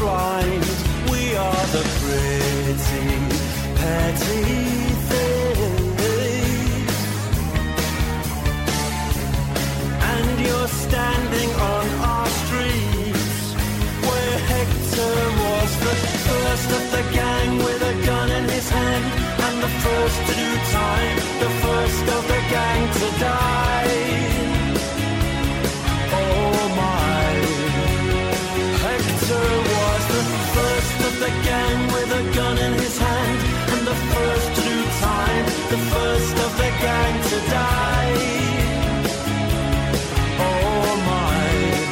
blind. We are the pretty, petty things. And you're standing on our streets, where Hector was the first of the gang with a gun in his hand, and the first to do time, the first of the gang to die. Oh my, Hector was the first of the gang with a gun in his hand, and the first to do time, the first of the gang to die. Oh my,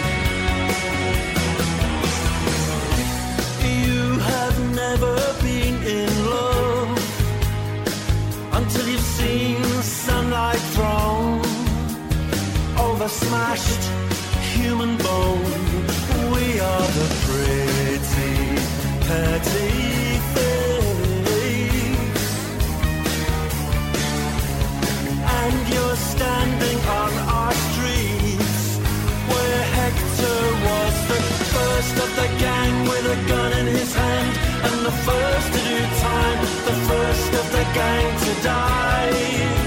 you have never been in love until you've seen sunlight thrown over smashed human bone. We are the pretty, petty things. And you're standing on our streets, where Hector was the first of the gang with a gun in his hand, and the first to do time, the first of the gang to die.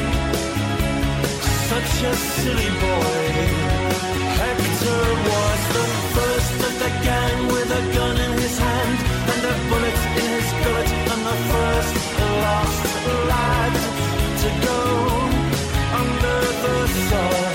Such a silly boy. Hector was the first of the gang with a gun in his hand, and a bullet in his gullet, and the first last lad to go under the sun.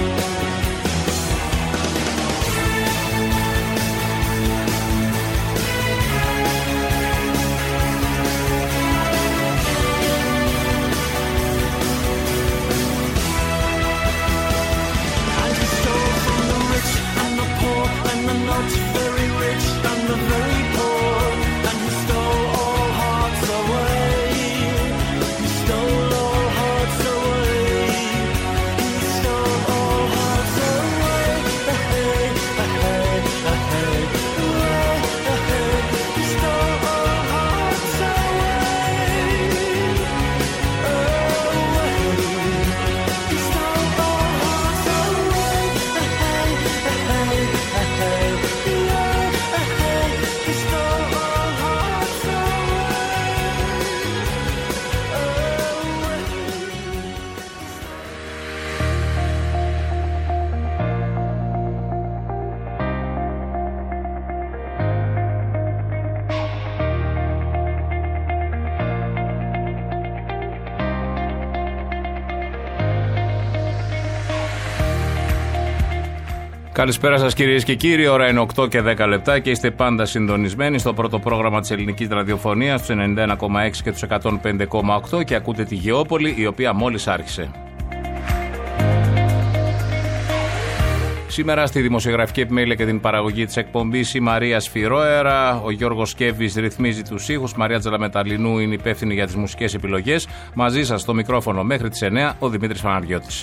Not very rich and the very poor, and he stole all hearts away. He stole all hearts away. He stole all hearts away. Hey, hey, hey, hey. He stole all hearts away. Away. He stole all hearts away. Hey, hey, hey. Καλησπέρα σας κυρίες και κύριοι, ώρα είναι 8 και 10 λεπτά και είστε πάντα συντονισμένοι στο πρώτο πρόγραμμα της ελληνικής ραδιοφωνίας, στους 91,6 και τους 105,8 και ακούτε τη Γεώπολη, η οποία μόλις άρχισε. Σήμερα στη δημοσιογραφική επιμέλεια και την παραγωγή της εκπομπής η Μαρία Σφυρόερα, ο Γιώργος Σκέβης ρυθμίζει τους ήχους, Μαρία Τζαλαμεταλινού είναι υπεύθυνη για τις μουσικές επιλογές. Μαζί σας στο μικρόφωνο μέχρι τις 9 ο Δημήτρης Φαναριώτης.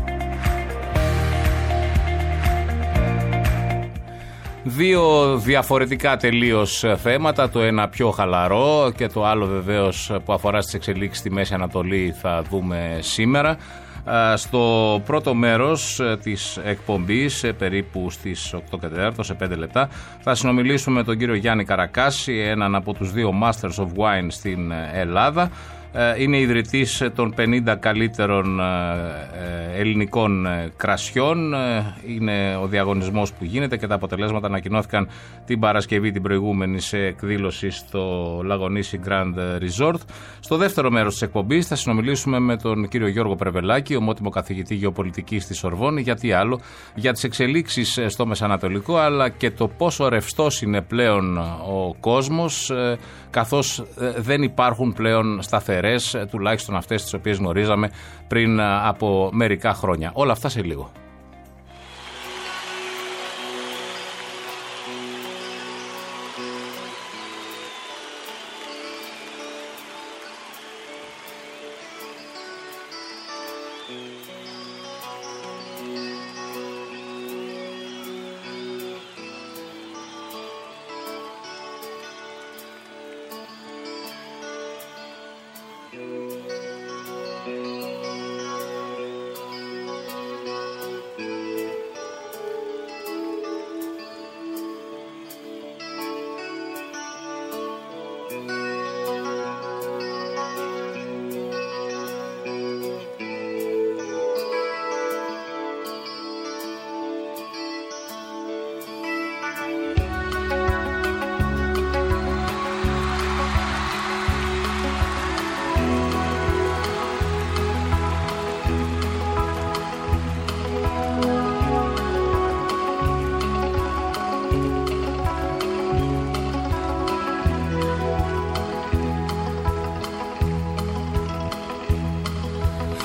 Δύο διαφορετικά τελείως θέματα, το ένα πιο χαλαρό και το άλλο βεβαίως που αφορά στις εξελίξεις στη Μέση Ανατολή θα δούμε σήμερα. Στο πρώτο μέρος της εκπομπής, περίπου στις 8 και 4, σε 5 λεπτά, θα συνομιλήσουμε με τον κύριο Γιάννη Καρακάση, έναν από τους δύο Masters of Wine στην Ελλάδα. Είναι ιδρυτής των 50 καλύτερων ελληνικών κρασιών. Είναι ο διαγωνισμός που γίνεται και τα αποτελέσματα ανακοινώθηκαν την Παρασκευή την προηγούμενη σε εκδήλωση στο Λαγονίσι Grand Resort. Στο δεύτερο μέρος της εκπομπής θα συνομιλήσουμε με τον κύριο Γιώργο Πρεβελάκη, ομότιμο καθηγητή γεωπολιτικής στη Σορβόνη, γιατί άλλο, για τις εξελίξεις στο Μεσανατολικό, αλλά και το πόσο ρευστός είναι πλέον ο κόσμος, καθώς δεν υπάρχουν πλέον σταθερές, τουλάχιστον αυτές τις οποίες γνωρίζαμε πριν από μερικά χρόνια. Όλα αυτά σε λίγο.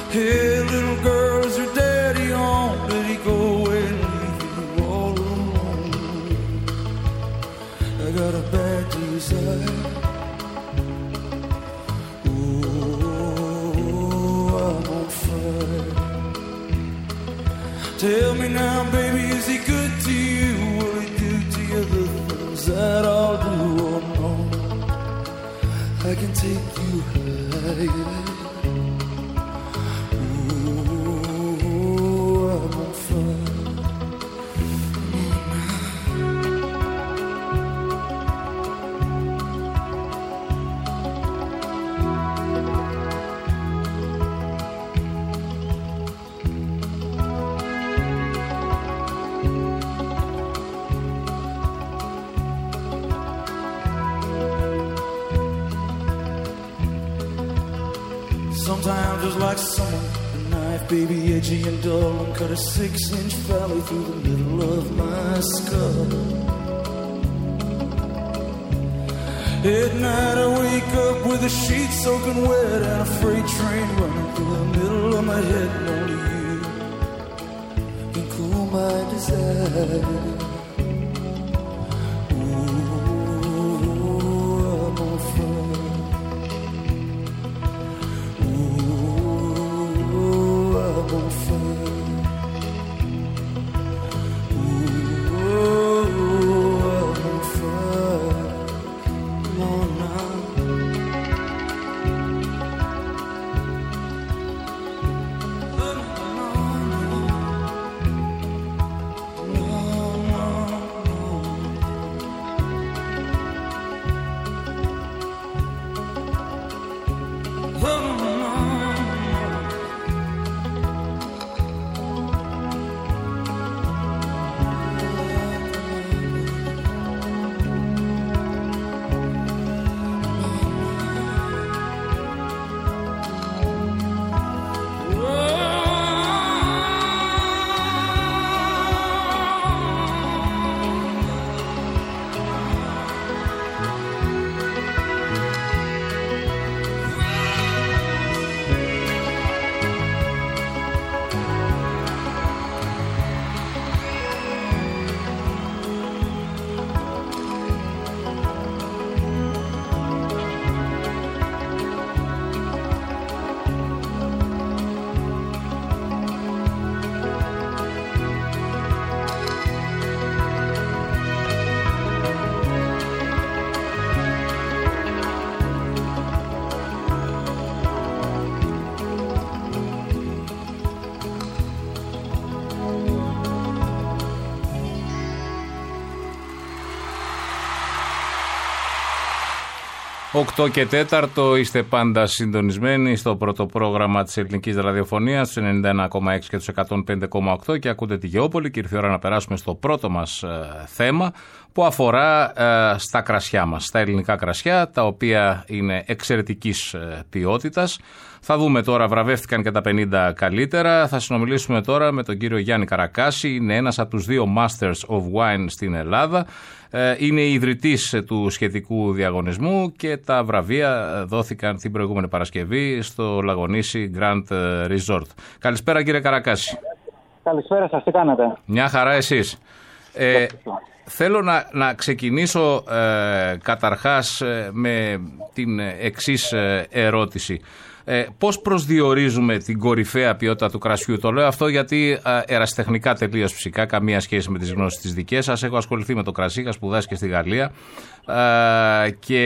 Hey, little girl, is your daddy home? Did he go away and leave you all alone? I got a bad desire. Ooh, I'm on fire. Tell me now, baby, is he good to you? Will he do to you the things that I'll do? Oh no, I can take you higher. Sometimes just like someone with a knife, baby, edgy and dull, and cut a 6-inch valley through the middle of my skull. At night I wake up with the sheets soaking wet and a freight train running through the middle of my head, and only you can cool my desire. Οκτώ και 4 είστε πάντα συντονισμένοι στο πρώτο πρόγραμμα της ελληνικής ραδιοφωνίας, στους 91,6 και τους 105,8 και ακούτε τη Γεώπολη και ήρθε η ώρα να περάσουμε στο πρώτο μας θέμα που αφορά στα κρασιά μας, στα ελληνικά κρασιά, τα οποία είναι εξαιρετικής ποιότητας. Θα δούμε τώρα, βραβεύτηκαν και τα 50 καλύτερα. Θα συνομιλήσουμε τώρα με τον κύριο Γιάννη Καρακάση, είναι ένας από τους 2 Masters of Wine στην Ελλάδα. Είναι ιδρυτής του σχετικού διαγωνισμού και τα βραβεία δόθηκαν την προηγούμενη Παρασκευή στο Λαγονήσι Grand Resort. Καλησπέρα κύριε Καρακάση. Καλησπέρα σας, τι κάνετε? Μια χαρά, εσείς. Θέλω να ξεκινήσω καταρχάς με την εξής ερώτηση. Πώς προσδιορίζουμε την κορυφαία ποιότητα του κρασιού? Το λέω αυτό γιατί ερασιτεχνικά τελείως φυσικά, καμία σχέση με τις γνώσεις της δικές σας. Έχω ασχοληθεί με το κρασί, είχα σπουδάσει και στη Γαλλία και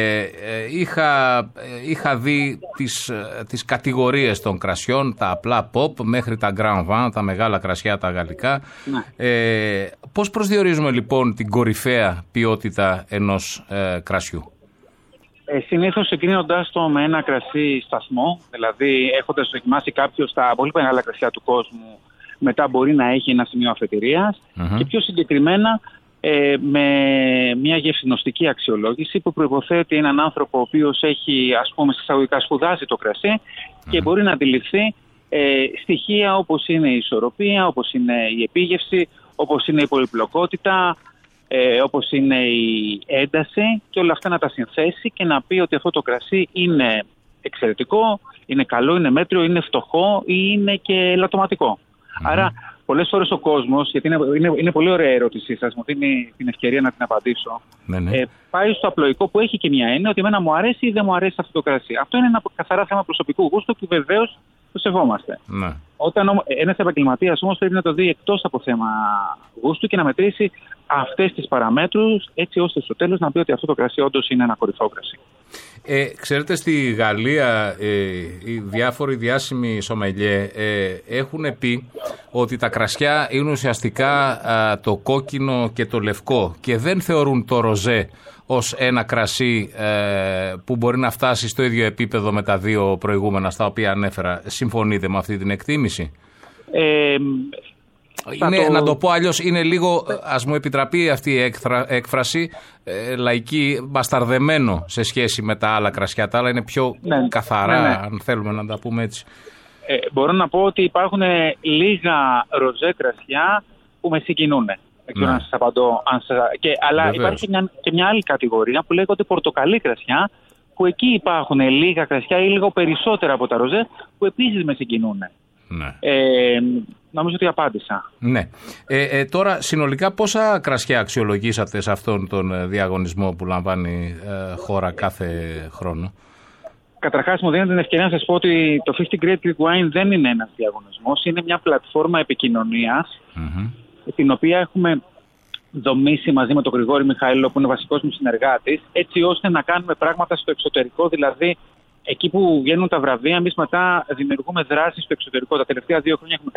είχα δει τις κατηγορίες των κρασιών, τα απλά pop μέχρι τα grand vin, τα μεγάλα κρασιά, τα γαλλικά. Ναι. Πώς προσδιορίζουμε λοιπόν την κορυφαία ποιότητα ενός κρασιού? Συνήθως ξεκινώντας το με ένα κρασί σταθμό, δηλαδή έχοντας δοκιμάσει κάποιος τα πολύ μεγάλα κρασιά του κόσμου, μετά μπορεί να έχει ένα σημείο αφετηρίας και πιο συγκεκριμένα με μια γευσινοστική αξιολόγηση που προϋποθέτει έναν άνθρωπο ο οποίος έχει, ας πούμε, εισαγωγικά σπουδάσει το κρασί και μπορεί να αντιληφθεί στοιχεία όπως είναι η ισορροπία, όπως είναι η επίγευση, όπως είναι η πολυπλοκότητα, όπως είναι η ένταση και όλα αυτά να τα συνθέσει και να πει ότι αυτό το κρασί είναι εξαιρετικό, είναι καλό, είναι μέτριο, είναι φτωχό ή είναι και λατωματικό. Άρα, πολλές φορές ο κόσμος, γιατί είναι πολύ ωραία η ερώτησή σας, μου δίνει την ευκαιρία να την απαντήσω. Πάει στο απλοϊκό που έχει και μια έννοια ότι εμένα μου αρέσει ή δεν μου αρέσει αυτό το κρασί. Αυτό είναι ένα καθαρά θέμα προσωπικού γούστου που βεβαίως το σεβόμαστε. Όταν ένας επαγγελματίας όμως πρέπει να το δει εκτός από θέμα γούστου και να μετρήσει αυτές τις παραμέτρους, έτσι ώστε στο τέλος να πει ότι αυτό το κρασί όντως είναι ένα κορυφαίο κρασί. Ξέρετε, στη Γαλλία οι διάφοροι διάσημοι σομελιέ έχουν πει ότι τα κρασιά είναι ουσιαστικά το κόκκινο και το λευκό και δεν θεωρούν το ροζέ ως ένα κρασί που μπορεί να φτάσει στο ίδιο επίπεδο με τα δύο προηγούμενα στα οποία ανέφερα. Συμφωνείτε με αυτή την εκτίμηση? Να το πω αλλιώς, είναι λίγο, ας μου επιτραπεί αυτή η έκφραση, λαϊκή, μπασταρδεμένο σε σχέση με τα άλλα κρασιά. Τα άλλα είναι πιο καθαρά, αν θέλουμε να τα πούμε έτσι. Μπορώ να πω ότι υπάρχουν λίγα ροζέ κρασιά που με συγκινούν. Δεν ξέρω να σας απαντώ. Αλλά υπάρχει και μια άλλη κατηγορία που λέγονται πορτοκαλί κρασιά, που εκεί υπάρχουν λίγα κρασιά ή λίγο περισσότερα από τα ροζέ που επίσης με συγκινούν. Νομίζω ότι απάντησα. Ναι. Τώρα, συνολικά πόσα κρασιά αξιολογήσατε σε αυτόν τον διαγωνισμό που λαμβάνει χώρα κάθε χρόνο? Καταρχάς, μου δίνετε την ευκαιρία να σας πω ότι το 50 Great Greek Wine δεν είναι ένας διαγωνισμός, είναι μια πλατφόρμα επικοινωνίας, την οποία έχουμε δομήσει μαζί με τον Γρηγόρη Μιχαήλο, που είναι βασικός μου συνεργάτης, έτσι ώστε να κάνουμε πράγματα στο εξωτερικό, δηλαδή εκεί που βγαίνουν τα βραβεία, εμείς μετά δημιουργούμε δράσεις στο εξωτερικό. Τα τελευταία 2 χρόνια έχουμε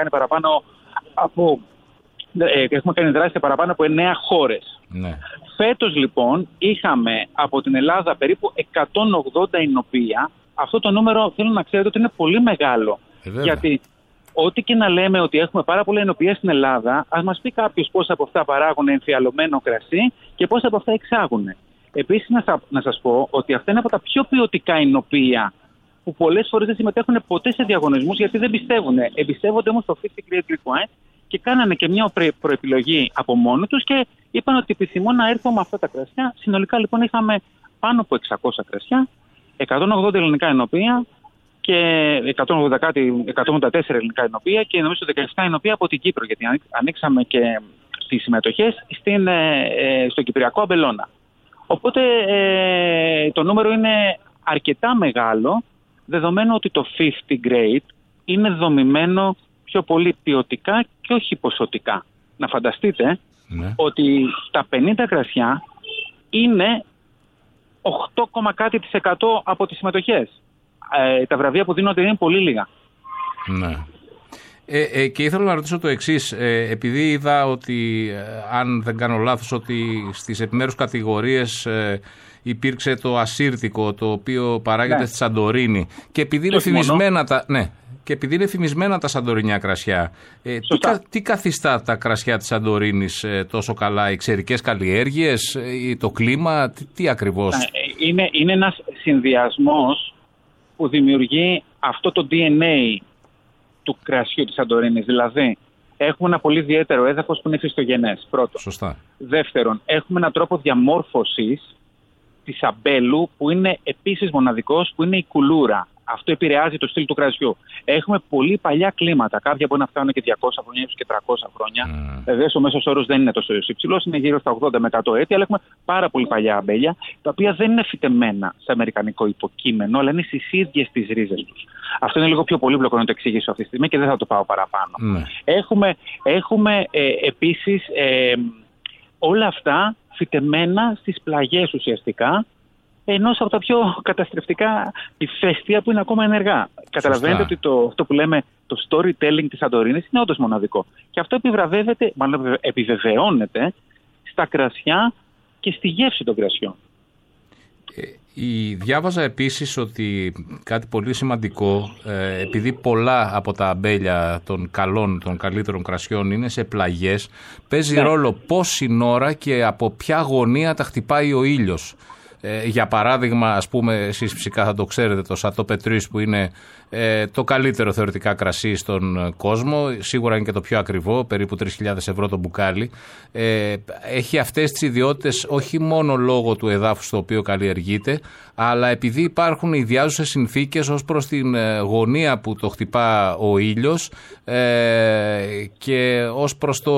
κάνει δράσεις σε παραπάνω από 9 χώρες. Φέτος λοιπόν είχαμε από την Ελλάδα περίπου 180 εινοπία. Αυτό το νούμερο θέλω να ξέρετε ότι είναι πολύ μεγάλο. Γιατί ό,τι και να λέμε ότι έχουμε πάρα πολλά εινοπία στην Ελλάδα, ας μας πει κάποιος πόσα από αυτά παράγουν εμφιαλωμένο κρασί και πόσα από αυτά εξάγουν. Επίσης να σας πω ότι αυτά είναι από τα πιο ποιοτικά εινοπία που πολλές φορές δεν συμμετέχουν ποτέ σε διαγωνισμούς γιατί δεν πιστεύουν. Εμπιστεύονται όμως το 50 Great Greek Wine και κάνανε και μια προεπιλογή από μόνοι τους και είπαν ότι επιθυμώ να έρθω με αυτά τα κρασιά. Συνολικά λοιπόν είχαμε πάνω από 600 κρασιά, 180 ελληνικά εινοπία και 184 ελληνικά εινοπία και νομίζω 17 εινοπία από την Κύπρο, γιατί ανοίξαμε και τις συμμετοχές στο Κυπριακό Αμπελώνα. Οπότε το νούμερο είναι αρκετά μεγάλο, δεδομένου ότι το 50 Great είναι δομημένο πιο πολύ ποιοτικά και όχι ποσοτικά. Να φανταστείτε ότι τα 50 κρασιά είναι 8,κάτι% από τις συμμετοχές. Τα βραβεία που δίνονται είναι πολύ λίγα. Και ήθελα να ρωτήσω το εξής, επειδή είδα ότι, αν δεν κάνω λάθος, ότι στις επιμέρους κατηγορίες υπήρξε το ασύρτικο, το οποίο παράγεται στη Σαντορίνη και επειδή είναι φημισμένα τα σαντορινιά κρασιά, τι καθιστά τα κρασιά της Σαντορίνης τόσο καλά, οι ξερικές καλλιέργειες, το κλίμα, τι ακριβώς? Είναι ένας συνδυασμός που δημιουργεί αυτό το DNA του κρασιού της Σαντορίνης. Δηλαδή, έχουμε ένα πολύ ιδιαίτερο έδαφος που είναι χριστογενές, πρώτον. Σωστά. Δεύτερον, έχουμε έναν τρόπο διαμόρφωσης της αμπέλου που είναι επίσης μοναδικός, που είναι η κουλούρα. Αυτό επηρεάζει το στυλ του κρασιού. Έχουμε πολύ παλιά κλίματα. Κάποια μπορεί να φτάνουν και 200 χρόνια, ίσως και 300 χρόνια. Βεβαίως ο μέσος όρος δεν είναι τόσο υψηλός, είναι γύρω στα 80 με 100 έτη, αλλά έχουμε πάρα πολύ παλιά αμπέλια, τα οποία δεν είναι φυτεμένα σε αμερικανικό υποκείμενο, αλλά είναι στις ίδιες τις ρίζες τους. Αυτό είναι λίγο πιο πολύπλοκο να το εξηγήσω αυτή τη στιγμή και δεν θα το πάω παραπάνω. Έχουμε επίσης όλα αυτά φυτεμένα στις πλαγιές ουσιαστικά, ενός από τα πιο καταστρεφτικά ηφαίστεια που είναι ακόμα ενεργά. Καταλαβαίνετε ότι αυτό που λέμε το storytelling της Σαντορίνης είναι όντως μοναδικό. Και αυτό επιβεβαιώνεται στα κρασιά και στη γεύση των κρασιών. Διάβαζα επίσης ότι κάτι πολύ σημαντικό, επειδή πολλά από τα αμπέλια των καλύτερων κρασιών είναι σε πλαγιές, παίζει ρόλο πόση ώρα και από ποια γωνία τα χτυπάει ο ήλιος. Για παράδειγμα, ας πούμε, εσείς φυσικά θα το ξέρετε, το Σατό Πετρούς, που είναι το καλύτερο θεωρητικά κρασί στον κόσμο, σίγουρα είναι και το πιο ακριβό, περίπου 3.000 ευρώ το μπουκάλι. Έχει αυτές τις ιδιότητες όχι μόνο λόγω του εδάφους στο οποίο καλλιεργείται, αλλά επειδή υπάρχουν ιδιάζουσες συνθήκες ως προς την γωνία που το χτυπά ο ήλιος και ως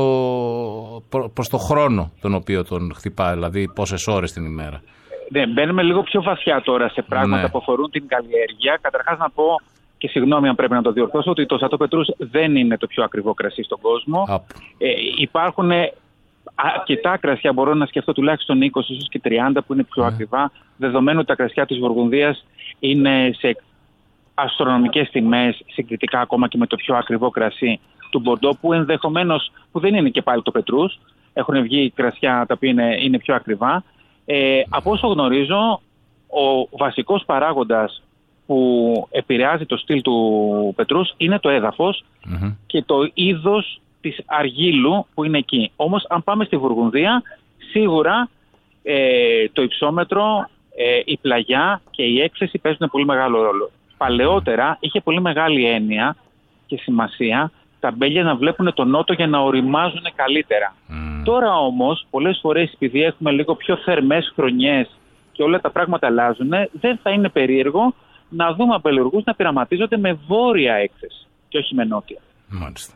προς το χρόνο τον οποίο τον χτυπά, δηλαδή πόσες ώρες την ημέρα. Ναι, μπαίνουμε λίγο πιο βαθιά τώρα σε πράγματα που αφορούν την καλλιέργεια. Καταρχάς να πω, και συγγνώμη αν πρέπει να το διορθώσω, ότι το Σατό Πετρούς δεν είναι το πιο ακριβό κρασί στον κόσμο. Υπάρχουν αρκετά κρασιά, μπορώ να σκεφτώ τουλάχιστον 20, ίσως και 30 που είναι πιο ακριβά, δεδομένου ότι τα κρασιά της Βουργουνδίας είναι σε αστρονομικές τιμές, συγκριτικά ακόμα και με το πιο ακριβό κρασί του Μπορντό, που ενδεχομένως, που δεν είναι και πάλι το Πετρούς, έχουν βγει κρασιά τα οποία είναι πιο ακριβά. Από όσο γνωρίζω, ο βασικός παράγοντας που επηρεάζει το στυλ του Πετρούς είναι το έδαφος και το είδος της αργύλου που είναι εκεί. Όμως αν πάμε στη Βουργουνδία, σίγουρα το υψόμετρο, η πλαγιά και η έκθεση παίζουν πολύ μεγάλο ρόλο. Παλαιότερα είχε πολύ μεγάλη έννοια και σημασία τα μπέλια να βλέπουν τον νότο για να οριμάζουν καλύτερα. Τώρα όμως, πολλές φορές, επειδή έχουμε λίγο πιο θερμές χρονιές και όλα τα πράγματα αλλάζουν, δεν θα είναι περίεργο να δούμε αμπελουργούς να πειραματίζονται με βόρεια έκθεση και όχι με νότια. Μάλιστα.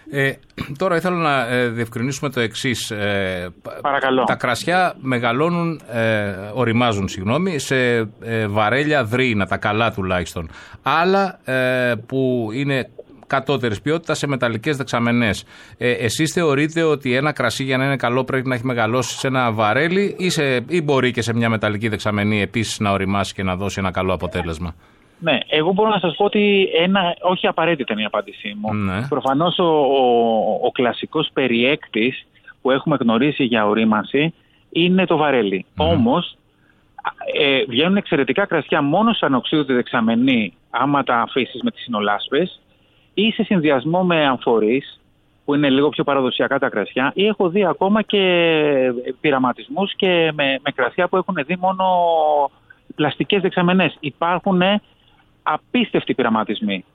Τώρα ήθελα να διευκρινίσουμε το εξής. Παρακαλώ. Τα κρασιά μεγαλώνουν, οριμάζουν, σε βαρέλια δρύυνα, τα καλά τουλάχιστον. Άλλα που είναι κατώτερης ποιότητας σε μεταλλικές δεξαμενές. Εσείς θεωρείτε ότι ένα κρασί για να είναι καλό πρέπει να έχει μεγαλώσει σε ένα βαρέλι ή μπορεί και σε μια μεταλλική δεξαμενή επίσης να οριμάσει και να δώσει ένα καλό αποτέλεσμα? Ναι, εγώ μπορώ να σας πω ότι όχι απαραίτητα είναι η απάντησή μου. Ναι. Προφανώς ο κλασικός περιέκτης που έχουμε γνωρίσει για ορίμανση είναι το βαρέλι. Όμως βγαίνουν εξαιρετικά κρασιά μόνο σαν οξύδωτη δεξαμενή άμα τα αφήσεις με τις συνολάσπες ή σε συνδυασμό με αμφορείς που είναι λίγο πιο παραδοσιακά τα κρασιά, ή έχω δει ακόμα και πειραματισμούς και με κρασιά που έχουν δει μόνο πλαστικές δεξαμενές. Υπάρχουν απίστευτοι πειραματισμοί.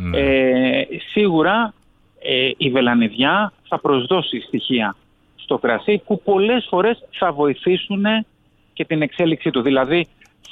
Σίγουρα η βελανιδιά θα προσδώσει στοιχεία στο κρασί που πολλές φορές θα βοηθήσουν και την εξέλιξή του. Δηλαδή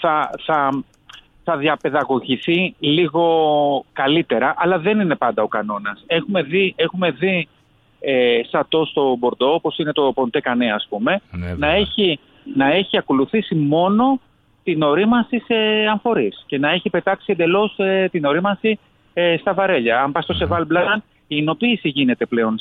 θα διαπαιδαγωγηθεί λίγο καλύτερα, αλλά δεν είναι πάντα ο κανόνας. Έχουμε δει σατό στο Μπορντό, όπως είναι το Ποντέ Κανέ, ας πούμε, να έχει ακολουθήσει μόνο την ορίμανση σε αμφορείς και να έχει πετάξει εντελώς την ορίμανση στα βαρέλια. Αν πας στο Σεβάλ Μπλαν, η εινοποίηση γίνεται πλέον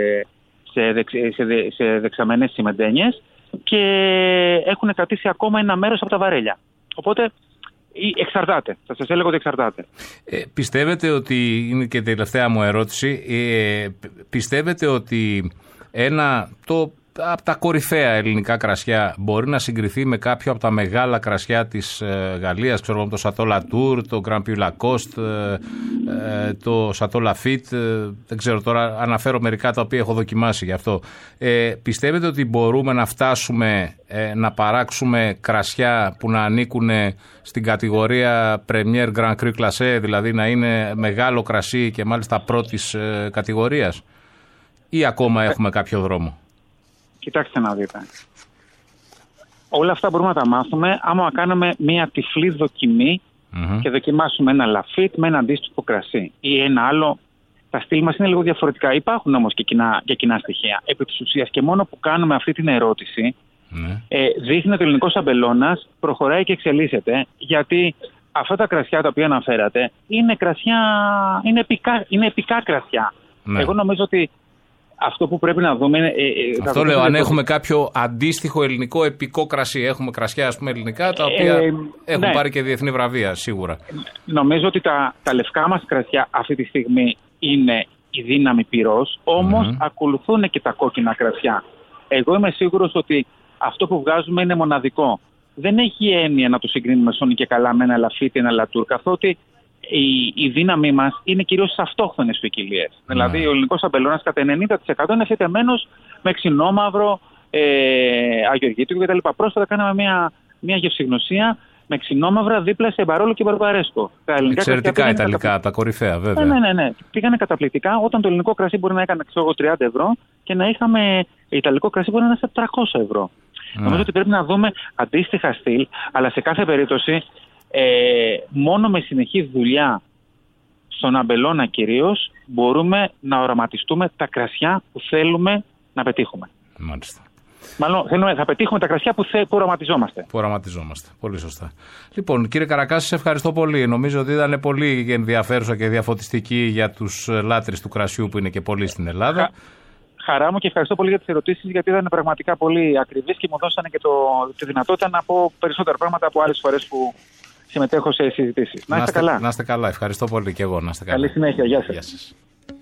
σε δεξαμενές τσιμεντένιες και έχουν κρατήσει ακόμα ένα μέρος από τα βαρέλια. Οπότε εξαρτάται. Θα σας έλεγα ότι εξαρτάται. Πιστεύετε ότι, είναι και η τελευταία μου ερώτηση, πιστεύετε ότι από τα κορυφαία ελληνικά κρασιά μπορεί να συγκριθεί με κάποιο από τα μεγάλα κρασιά της Γαλλίας, ξέρω εγώ, το Σατό Λατούρ, το Grand Puy Lacoste, το Σατό Λαφίτ, δεν ξέρω τώρα, αναφέρω μερικά τα οποία έχω δοκιμάσει γι' αυτό. Πιστεύετε ότι μπορούμε να φτάσουμε να παράξουμε κρασιά που να ανήκουν στην κατηγορία Premier Grand Cru Classé, δηλαδή να είναι μεγάλο κρασί και μάλιστα πρώτης κατηγορίας, ή ακόμα έχουμε κάποιο δρόμο? Κοιτάξτε να δείτε. Όλα αυτά μπορούμε να τα μάθουμε άμα κάνουμε μια τυφλή δοκιμή και δοκιμάσουμε ένα λαφίτ με ένα αντίστοιχο κρασί ή ένα άλλο. Τα στυλ μας είναι λίγο διαφορετικά. Υπάρχουν όμως και κοινά στοιχεία. Επί της ουσίας, και μόνο που κάνουμε αυτή την ερώτηση, δείχνει ότι ο ελληνικός αμπελώνας προχωράει και εξελίσσεται, γιατί αυτά τα κρασιά τα οποία αναφέρατε είναι επικά κρασιά. Εγώ νομίζω ότι αυτό που πρέπει να δούμε είναι. Αυτό λέω, αν έχουμε κάποιο αντίστοιχο ελληνικό επικό κρασί. Έχουμε κρασιά, ας πούμε, ελληνικά, τα οποία έχουν πάρει και διεθνή βραβεία, σίγουρα. Νομίζω ότι τα λευκά μας κρασιά αυτή τη στιγμή είναι η δύναμη πυρός, όμως ακολουθούν και τα κόκκινα κρασιά. Εγώ είμαι σίγουρος ότι αυτό που βγάζουμε είναι μοναδικό. Δεν έχει έννοια να το συγκρίνουμε σώνει και καλά με ένα λαφίτι, ένα λατούρ, καθότι η δύναμή μας είναι κυρίως στις αυτόχθονες ποικιλίες. Δηλαδή ο ελληνικός αμπελώνας κατά 90% είναι φυτεμένος με ξινόμαυρο, αγιοργήτικο κτλ. Πρόσφατα κάναμε μια μια γευσηγνωσία με ξινόμαυρα δίπλα σε μπαρόλο και μπαρμπαρέσκο. Εξαιρετικά ιταλικά, τα κορυφαία βέβαια. Ναι. Πήγανε καταπληκτικά, όταν το ελληνικό κρασί μπορεί να έκανε 30 ευρώ και να είχαμε ιταλικό κρασί μπορεί να είναι σε 300 ευρώ. Νομίζω ότι πρέπει να δούμε αντίστοιχα στυλ, αλλά σε κάθε περίπτωση μόνο με συνεχή δουλειά στον αμπελώνα κυρίως μπορούμε να οραματιστούμε τα κρασιά που θέλουμε να πετύχουμε. Μάλιστα. Μάλλον θα πετύχουμε τα κρασιά που οραματιζόμαστε. Που οραματιζόμαστε. Πολύ σωστά. Λοιπόν, κύριε Καρακάση, σας ευχαριστώ πολύ. Νομίζω ότι ήταν πολύ ενδιαφέρουσα και διαφωτιστική για τους λάτρεις του κρασιού που είναι και πολλοί στην Ελλάδα. Χαρά μου και ευχαριστώ πολύ για τις ερωτήσεις, γιατί ήταν πραγματικά πολύ ακριβείς και μου δώσανε και τη δυνατότητα να πω περισσότερα πράγματα από άλλες φορές που συμμετέχω σε συζητήσεις. Να είστε καλά. Να είστε καλά. Ευχαριστώ πολύ και εγώ. Να είστε καλά. Καλή συνέχεια. Γεια σας. Γεια σας.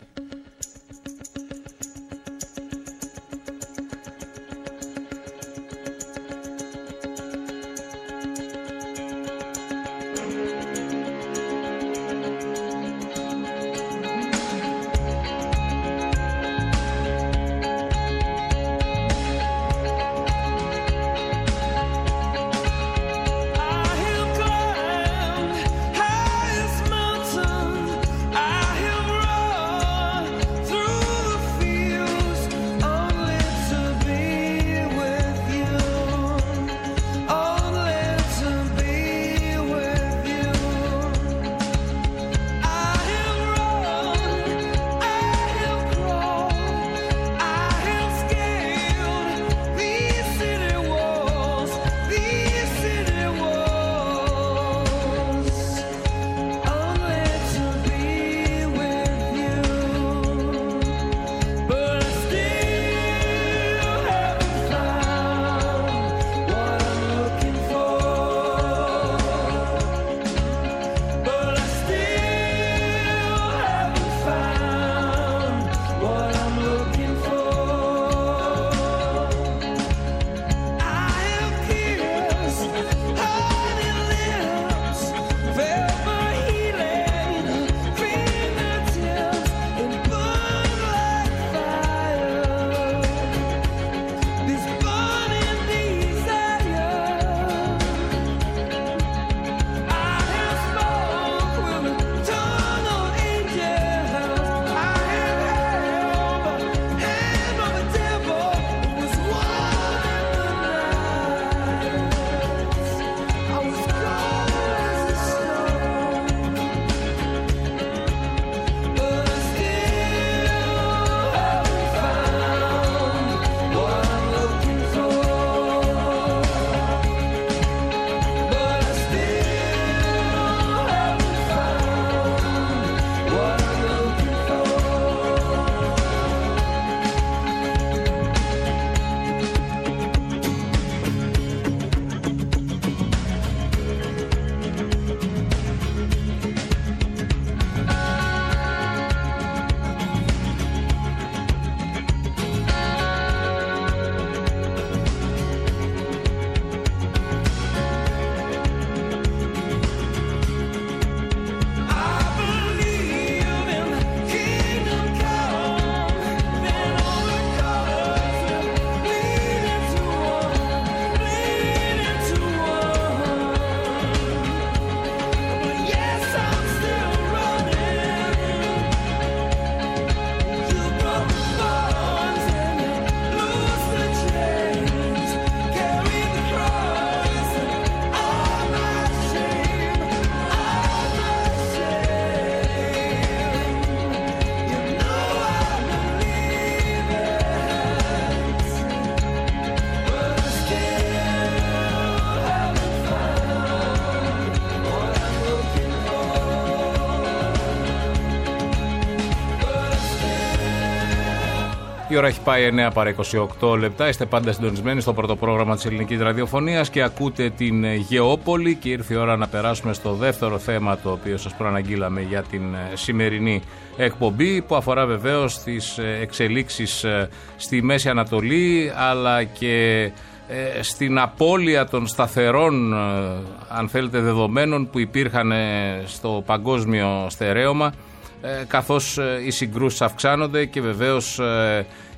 Η ώρα έχει πάει 9 παρά 28 λεπτά. Είστε πάντα συντονισμένοι στο πρώτο πρόγραμμα της ελληνικής ραδιοφωνίας και ακούτε την Γεώπολη. Και ήρθε η ώρα να περάσουμε στο δεύτερο θέμα, το οποίο σας προαναγγείλαμε για την σημερινή εκπομπή, που αφορά βεβαίως τις εξελίξεις στη Μέση Ανατολή, αλλά και στην απώλεια των σταθερών, αν θέλετε, δεδομένων που υπήρχαν στο παγκόσμιο στερέωμα, καθώς οι συγκρούσεις αυξάνονται και βεβαίως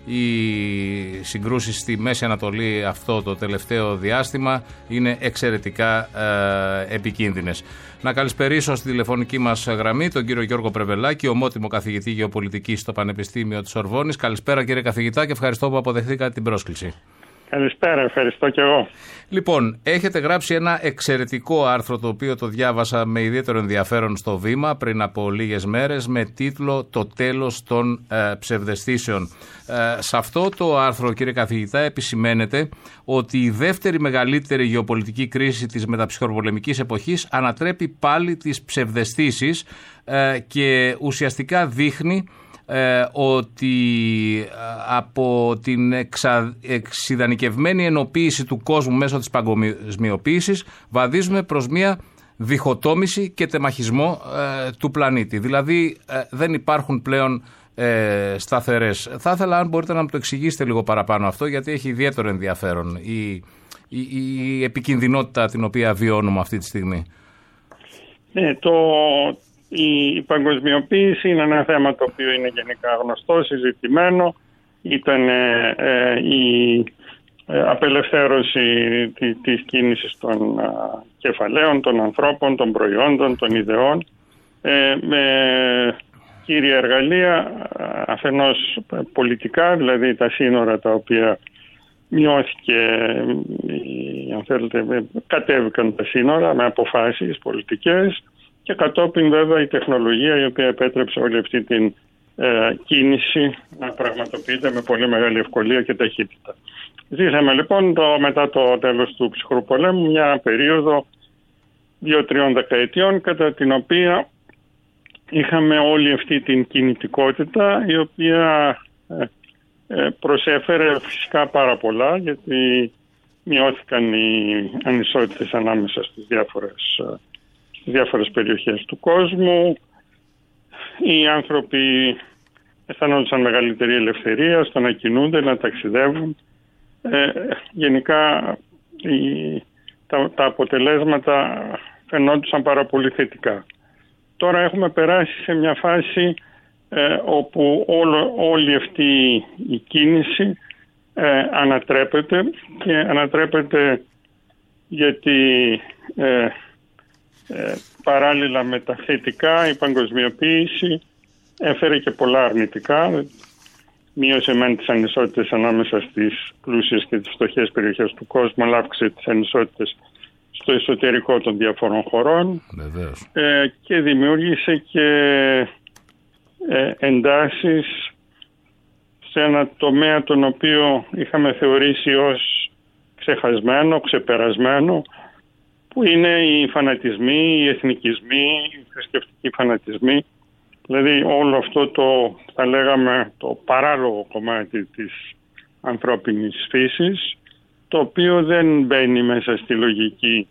οι συγκρούσεις στη Μέση Ανατολή αυτό το τελευταίο διάστημα είναι εξαιρετικά επικίνδυνες. Να καλησπερίσω στη τηλεφωνική μας γραμμή τον κύριο Γιώργο Πρεβελάκη, ομότιμο καθηγητή γεωπολιτικής στο Πανεπιστήμιο της Σορβόνης. Καλησπέρα κύριε καθηγητά και ευχαριστώ που αποδεχθήκατε την πρόσκληση. Καλησπέρα, ευχαριστώ και εγώ. Λοιπόν, έχετε γράψει ένα εξαιρετικό άρθρο το οποίο το διάβασα με ιδιαίτερο ενδιαφέρον στο Βήμα πριν από λίγες μέρες με τίτλο «Το τέλος των ψευδαισθήσεων». Σε αυτό το άρθρο, κύριε καθηγητά, επισημαίνεται ότι η δεύτερη μεγαλύτερη γεωπολιτική κρίση της μεταψυχροπολεμικής εποχής ανατρέπει πάλι τις ψευδαισθήσεις και ουσιαστικά δείχνει ότι από την εξειδανικευμένη ενοποίηση του κόσμου μέσω της παγκοσμιοποίησης βαδίζουμε προς μια διχοτόμηση και τεμαχισμό του πλανήτη. Δηλαδή δεν υπάρχουν πλέον σταθερές. Θα ήθελα αν μπορείτε να μου το εξηγήσετε λίγο παραπάνω αυτό, γιατί έχει ιδιαίτερο ενδιαφέρον η επικινδυνότητα την οποία βιώνουμε αυτή τη στιγμή. Η παγκοσμιοποίηση είναι ένα θέμα το οποίο είναι γενικά γνωστό, συζητημένο. Ήταν η απελευθέρωση της κίνησης των κεφαλαίων, των ανθρώπων, των προϊόντων, των ιδεών με κύρια εργαλεία αφενός πολιτικά, δηλαδή τα σύνορα τα οποία μειώθηκε, αν θέλετε, κατέβηκαν τα σύνορα με αποφάσεις πολιτικές και κατόπιν βέβαια η τεχνολογία η οποία επέτρεψε όλη αυτή την κίνηση να πραγματοποιείται με πολύ μεγάλη ευκολία και ταχύτητα. Ζήσαμε λοιπόν μετά το τέλος του ψυχρού πολέμου μια περίοδο 2-3 δεκαετιών κατά την οποία είχαμε όλη αυτή την κινητικότητα η οποία προσέφερε φυσικά πάρα πολλά, γιατί μειώθηκαν οι ανισότητες ανάμεσα στις διάφορες περιοχές του κόσμου. Οι άνθρωποι αισθανόντουσαν μεγαλύτερη ελευθερία στο να κινούνται, να ταξιδεύουν. Γενικά τα αποτελέσματα φαινόντουσαν πάρα πολύ θετικά. Τώρα έχουμε περάσει σε μια φάση όπου όλη αυτή η κίνηση ανατρέπεται και ανατρέπεται γιατί παράλληλα με τα θετικά η παγκοσμιοποίηση έφερε και πολλά αρνητικά. Μείωσε μεν τις ανισότητες ανάμεσα στις πλούσιες και τις φτωχές περιοχές του κόσμου, αλλά αύξησε τις ανισότητες στο εσωτερικό των διαφορών χωρών. Και δημιούργησε και εντάσεις σε ένα τομέα τον οποίο είχαμε θεωρήσει ως ξεχασμένο, ξεπερασμένο, που είναι οι φανατισμοί, οι εθνικισμοί, οι θρησκευτικοί φανατισμοί. Δηλαδή όλο αυτό θα λέγαμε το παράλογο κομμάτι της ανθρώπινης φύσης, το οποίο δεν μπαίνει μέσα στη λογική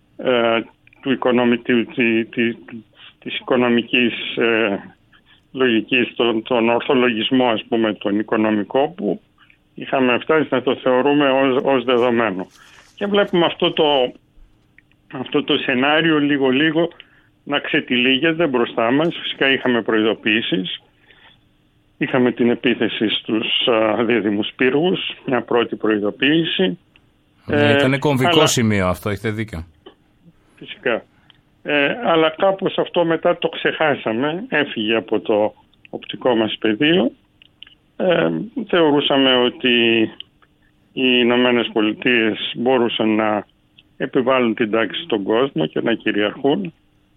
της οικονομικής λογικής, τον ορθολογισμό ας πούμε τον οικονομικό, που είχαμε φτάσει να το θεωρούμε ως δεδομένο. Και βλέπουμε αυτό το σενάριο λίγο να ξετυλίγεται μπροστά μας. Φυσικά είχαμε προειδοποιήσεις. Είχαμε την επίθεση στους δίδυμους πύργους, μια πρώτη προειδοποίηση. Ήταν κομβικό σημείο αυτό, έχετε δίκιο. Φυσικά. Αλλά κάπως αυτό μετά το ξεχάσαμε, έφυγε από το οπτικό μας πεδίο. Θεωρούσαμε ότι οι Ηνωμένες Πολιτείες μπορούσαν να επιβάλλουν την τάξη στον κόσμο και να κυριαρχούν.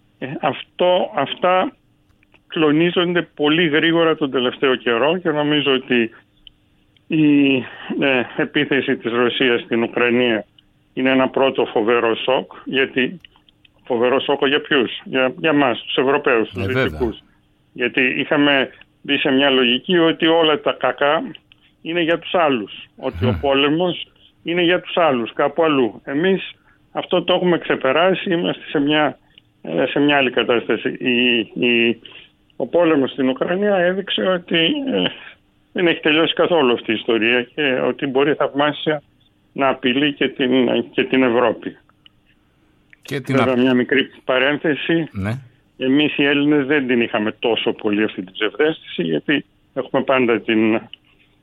Αυτά κλονίζονται πολύ γρήγορα τον τελευταίο καιρό και νομίζω ότι η επίθεση της Ρωσίας στην Ουκρανία είναι ένα πρώτο φοβερό σοκ. Γιατί φοβερό σοκ για ποιους? Για μας, τους Ευρωπαίους, τους Δυτικούς. Γιατί είχαμε μπει σε μια λογική ότι όλα τα κακά είναι για τους άλλους. Ότι ο πόλεμος είναι για τους άλλους, κάπου αλλού. Εμείς αυτό το έχουμε ξεπεράσει, είμαστε σε μια άλλη κατάσταση. Ο πόλεμος στην Ουκρανία έδειξε ότι δεν έχει τελειώσει καθόλου αυτή η ιστορία και ότι μπορεί θαυμάσια να απειλεί και την Ευρώπη. Βέβαια μια μικρή παρένθεση. Ναι. Εμείς οι Έλληνες δεν την είχαμε τόσο πολύ αυτή την ψευδαίσθηση, γιατί έχουμε πάντα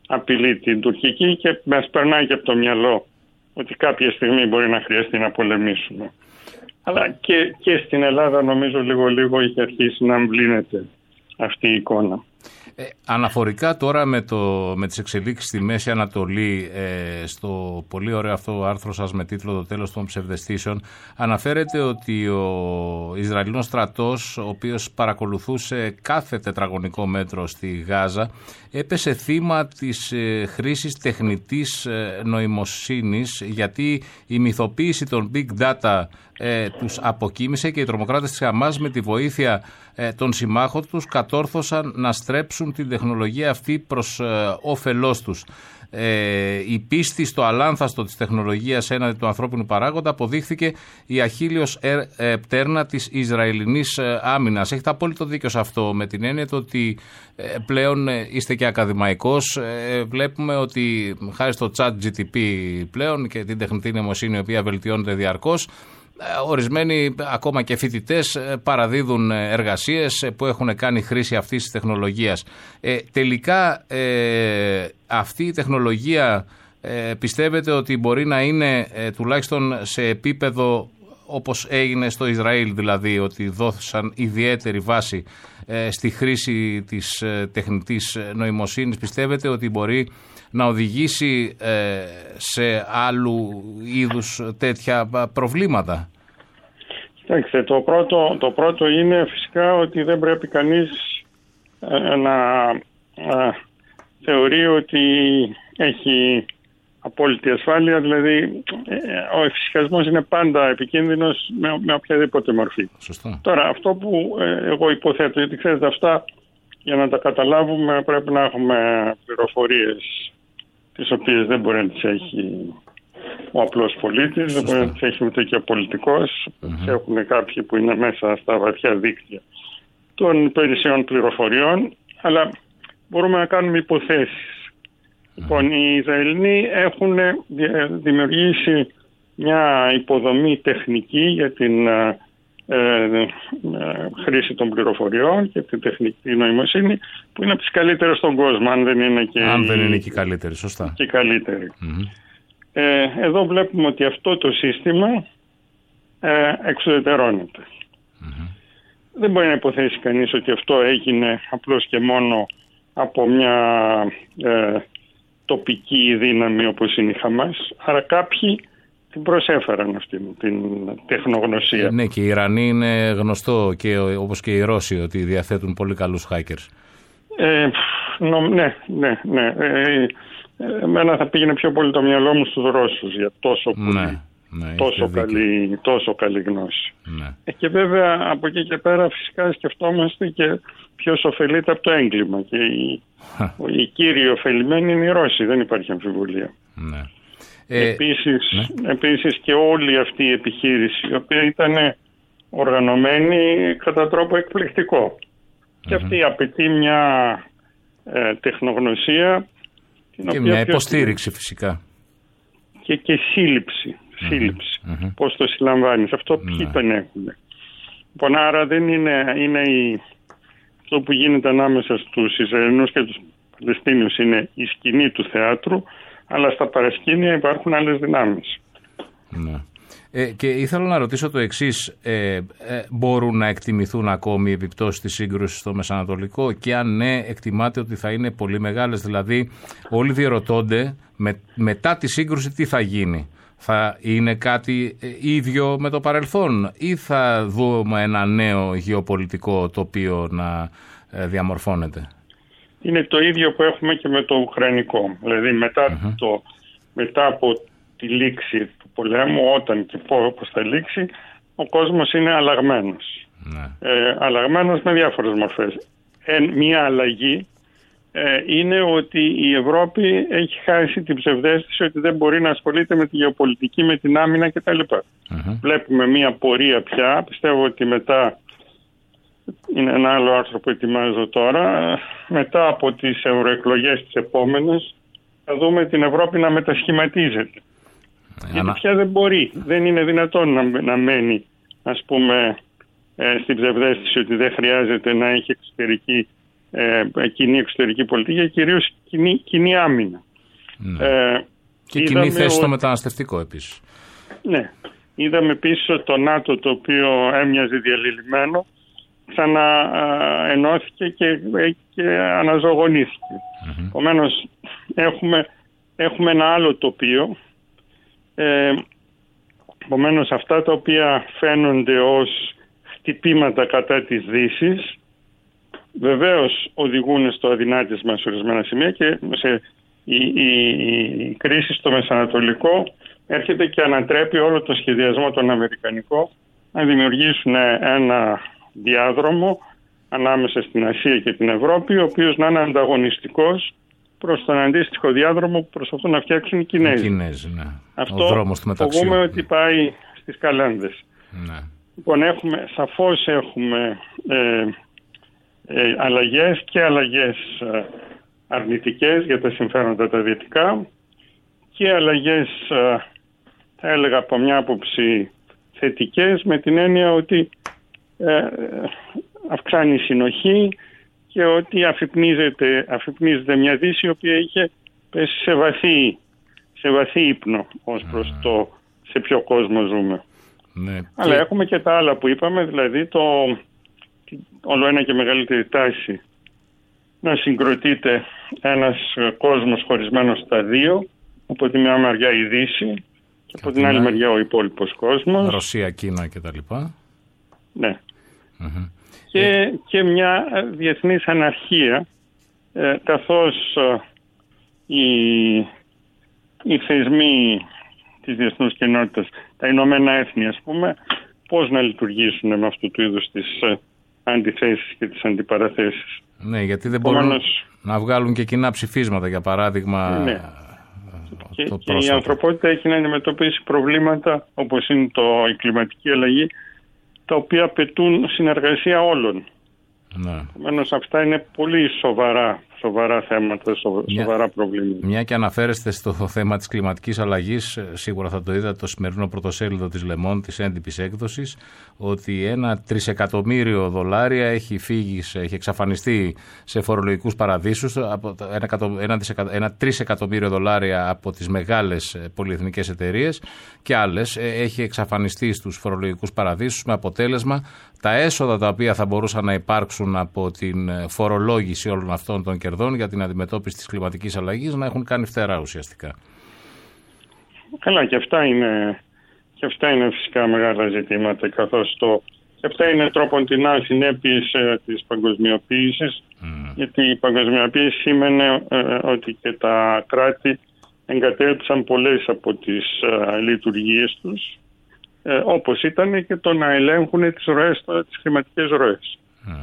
απειλεί την τουρκική και μας περνάει και από το μυαλό ότι κάποια στιγμή μπορεί να χρειαστεί να πολεμήσουμε. Αλλά και στην Ελλάδα νομίζω λίγο έχει αρχίσει να αμβλύνεται αυτή η εικόνα. Αναφορικά τώρα με τις εξελίξεις στη Μέση Ανατολή, στο πολύ ωραίο αυτό άρθρο σας με τίτλο «Το τέλος των ψευδαισθήσεων», αναφέρεται ότι ο Ισραηλινός στρατός, ο οποίος παρακολουθούσε κάθε τετραγωνικό μέτρο στη Γάζα, έπεσε θύμα της χρήσης τεχνητής νοημοσύνης, γιατί η μυθοποίηση των big data τους αποκοίμησε και οι τρομοκράτες της Χαμάς με τη βοήθεια των συμμάχων τους κατόρθωσαν να στρέψουν την τεχνολογία αυτή προς όφελός τους. Η πίστη στο αλάνθαστο της τεχνολογίας έναντι του ανθρώπινου παράγοντα αποδείχθηκε η αχίλιος πτέρνα της Ισραηλινής άμυνας. Έχετε απόλυτο δίκιο σε αυτό, με την έννοια ότι πλέον είστε και ακαδημαϊκός. Βλέπουμε ότι χάρη στο chat GTP πλέον και την τεχνητή νοημοσύνη, η οποία βελτιώνεται διαρκώς, ορισμένοι ακόμα και φοιτητές παραδίδουν εργασίες που έχουν κάνει χρήση αυτής της τεχνολογίας. Τελικά αυτή η τεχνολογία πιστεύετε ότι μπορεί να είναι τουλάχιστον σε επίπεδο όπως έγινε στο Ισραήλ, δηλαδή ότι δόθησαν ιδιαίτερη βάση στη χρήση της τεχνητής νοημοσύνης? Πιστεύετε ότι μπορεί να οδηγήσει σε άλλου είδους τέτοια προβλήματα? Κοιτάξτε, το πρώτο είναι φυσικά ότι δεν πρέπει κανείς να θεωρεί ότι έχει απόλυτη ασφάλεια, δηλαδή ο εφησυχασμός είναι πάντα επικίνδυνος με οποιαδήποτε μορφή. Σωστό. Τώρα, αυτό που εγώ υποθέτω, γιατί ξέρετε αυτά για να τα καταλάβουμε πρέπει να έχουμε πληροφορίες τις οποίες δεν μπορεί να τις έχει ο απλός πολίτης, δεν μπορεί να τις έχει ούτε και ο πολιτικός. Έχουν κάποιοι που είναι μέσα στα βαθιά δίκτυα των υπηρεσιών πληροφοριών, αλλά μπορούμε να κάνουμε υποθέσεις. Λοιπόν, οι Ισραηλοί έχουν δημιουργήσει μια υποδομή τεχνική για την χρήση των πληροφοριών και την τεχνική νοημοσύνη που είναι από τις καλύτερες στον κόσμο, αν δεν είναι και η καλύτερη, σωστά. Και η καλύτερη. Εδώ βλέπουμε ότι αυτό το σύστημα εξουδετερώνεται. Δεν μπορεί να υποθέσει κανείς ότι αυτό έγινε απλώς και μόνο από μια τοπική δύναμη όπως είναι η Χαμάς, άρα κάποιοι την προσέφεραν αυτή την τεχνογνωσία. Ναι, και οι Ιρανοί είναι γνωστό, και όπως και οι Ρώσοι, ότι διαθέτουν πολύ καλούς hackers. Ναι. Εμένα θα πήγαινε πιο πολύ το μυαλό μου στους Ρώσους για τόσο καλή γνώση. Ναι. Και βέβαια από εκεί και πέρα φυσικά σκεφτόμαστε και ποιος ωφελείται από το έγκλημα. Και οι κύριοι ωφελημένοι είναι οι Ρώσοι, δεν υπάρχει αμφιβολία. Ναι. Επίσης και όλη αυτή η επιχείρηση, η οποία ήταν οργανωμένη κατά τρόπο εκπληκτικό. Και αυτή απαιτεί μια τεχνογνωσία και μια υποστήριξη φυσικά. Και σύλληψη. Πώς το συλλαμβάνεις. Αυτό ποιοι τον έχουν. Λοιπόν, άρα δεν είναι αυτό που γίνεται ανάμεσα στους Ισραηλινούς και τους Παλαιστίνιους είναι η σκηνή του θεάτρου, αλλά στα παρασκήνια υπάρχουν άλλες δυνάμεις. Ναι. Και ήθελα να ρωτήσω το εξής, μπορούν να εκτιμηθούν ακόμη οι επιπτώσεις της σύγκρουσης στο Μεσανατολικό, και αν ναι, εκτιμάτε ότι θα είναι πολύ μεγάλες? Δηλαδή όλοι διερωτώνται μετά τη σύγκρουση τι θα γίνει. Θα είναι κάτι ίδιο με το παρελθόν ή θα δούμε ένα νέο γεωπολιτικό τοπίο να διαμορφώνεται? Είναι το ίδιο που έχουμε και με το Ουκρανικό. Δηλαδή μετά από τη λήξη του πολέμου, όταν και πώς θα λήξει, ο κόσμος είναι αλλαγμένος. Αλλαγμένος με διάφορες μορφές. Μία αλλαγή είναι ότι η Ευρώπη έχει χάσει την ψευδαίσθηση ότι δεν μπορεί να ασχολείται με τη γεωπολιτική, με την άμυνα κτλ. Βλέπουμε μία πορεία πια. Πιστεύω ότι μετά, είναι ένα άλλο άρθρο που ετοιμάζω τώρα, μετά από τις ευρωεκλογές τις επόμενες θα δούμε την Ευρώπη να μετασχηματίζεται. Γιατί πια δεν μπορεί, δεν είναι δυνατόν να μένει, ας πούμε, στην ψευδαίσθηση ότι δεν χρειάζεται να έχει εξωτερική κοινή εξωτερική πολιτική και κυρίως κοινή άμυνα. Ναι. Και κοινή θέση στο μεταναστευτικό επίσης. Ναι. Είδαμε επίσης ότι το ΝΑΤΟ, το οποίο έμοιαζε διαλυλημένο, ξαναενώθηκε και αναζωογονήθηκε. Επομένως, έχουμε ένα άλλο τοπίο. Επομένως, αυτά τα οποία φαίνονται ως χτυπήματα κατά της Δύσης, βεβαίως οδηγούν στο αδυνάτισμα σε ορισμένα σημεία και η κρίση στο Μεσανατολικό έρχεται και ανατρέπει όλο το σχεδιασμό τον αμερικανικό να δημιουργήσουν ένα διάδρομο ανάμεσα στην Ασία και την Ευρώπη, ο οποίος να είναι ανταγωνιστικός προς τον αντίστοιχο διάδρομο που προσπαθούν να φτιάξουν οι Κινέζοι. Ναι. Αυτό ο δρόμος του μεταξύ. Φοβούμαι ότι πάει στις καλένδες. Ναι. Λοιπόν, σαφώς έχουμε αλλαγές και αλλαγές αρνητικές για τα συμφέροντα τα δυτικά και αλλαγές, θα έλεγα από μια άποψη, θετικές, με την έννοια ότι αυξάνει η συνοχή και ότι αφυπνίζεται μια Δύση η οποία είχε πέσει σε βαθύ ύπνο ως προς το σε ποιο κόσμο ζούμε. Ναι. Αλλά έχουμε και τα άλλα που είπαμε, δηλαδή όλο ένα και μεγαλύτερη τάση να συγκροτείται ένας κόσμος χωρισμένος στα δύο, από τη μια μεριά η Δύση και από την άλλη μεριά ο υπόλοιπος κόσμος. Ρωσία, Κίνα κτλ. Ναι. Και μια διεθνής αναρχία, καθώς οι θεσμοί της διεθνούς κοινότητας, τα Ηνωμένα Έθνη ας πούμε, πώς να λειτουργήσουν με αυτού του είδους τις αντιθέσεις και τις αντιπαραθέσεις. Ναι, γιατί δεν μπορούν να βγάλουν και κοινά ψηφίσματα, για παράδειγμα. Ναι. Και η ανθρωπότητα έχει να αντιμετωπίσει προβλήματα όπως είναι η κλιματική αλλαγή, τα οποία απαιτούν συνεργασία όλων. Ναι. Επομένως αυτά είναι πολύ σοβαρά θέματα, σοβαρά προβλήματα. Μια και αναφέρεστε στο θέμα της κλιματικής αλλαγής, σίγουρα θα το είδατε το σημερινό πρωτοσέλιδο της Le Monde, της έντυπης έκδοσης, ότι $1 τρισεκατομμύριο έχει εξαφανιστεί σε φορολογικούς παραδείσους, $1 τρισεκατομμύριο από τις μεγάλες πολυεθνικές εταιρείες και άλλες έχει εξαφανιστεί στους φορολογικούς παραδείσους, με αποτέλεσμα τα έσοδα τα οποία θα μπορούσαν να υπάρξουν από την φορολόγηση όλων αυτών των κερδών για την αντιμετώπιση της κλιματικής αλλαγής να έχουν κάνει φτερά ουσιαστικά. Καλά, και αυτά είναι φυσικά μεγάλα ζητήματα, καθώς και αυτά είναι τρόποντινά συνέπειες της παγκοσμιοποίησης, γιατί η παγκοσμιοποίηση σήμαινε ότι και τα κράτη εγκατέλειψαν πολλές από τις λειτουργίες τους, όπως ήταν και το να ελέγχουν τις τις χρηματικές ροές.